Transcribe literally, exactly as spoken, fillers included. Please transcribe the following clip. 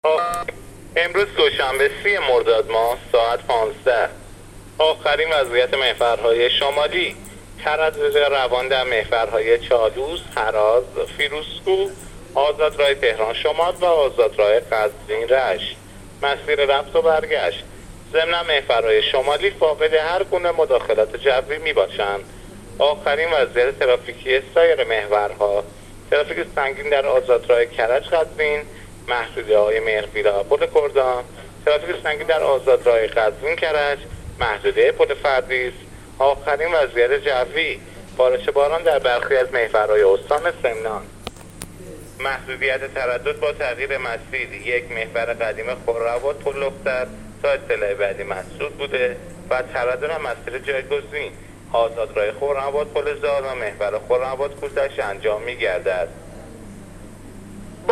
امروز دوشنبه سی مرداد ماه ساعت پانزده. آخرین وضعیت محورهای شمالی: تردد روان در محورهای چالوس، هراز، فیروزکوه، آزادراه تهران شمال و آزادراه قزوین رشت. مسیر رفت و برگشت: ضمن محورهای شمالی فاقد هر گونه مداخلات جوی می باشند. آخرین وضعیت ترافیکی سایر محورها: ترافیک سنگین در آزادراه کرج قزوین، محدوده‌های مهرخیرا پل کردان، ترافیک سنگین در آزادراه قزوین کرج، محدوده پل فردیس. آخرین وضعیت جوی: بارش باران در برخی از محورهای استان سمنان. محدودیت تردد با تغییر مسیر: یک محور قدیم خرم‌آباد پل لختر تا اطلاع بعدی مسدود بوده و تردد مسیر جایگزین: آزادراه خرم‌آباد پل زار و محور خرم‌آباد کوزش انجام می‌گردد.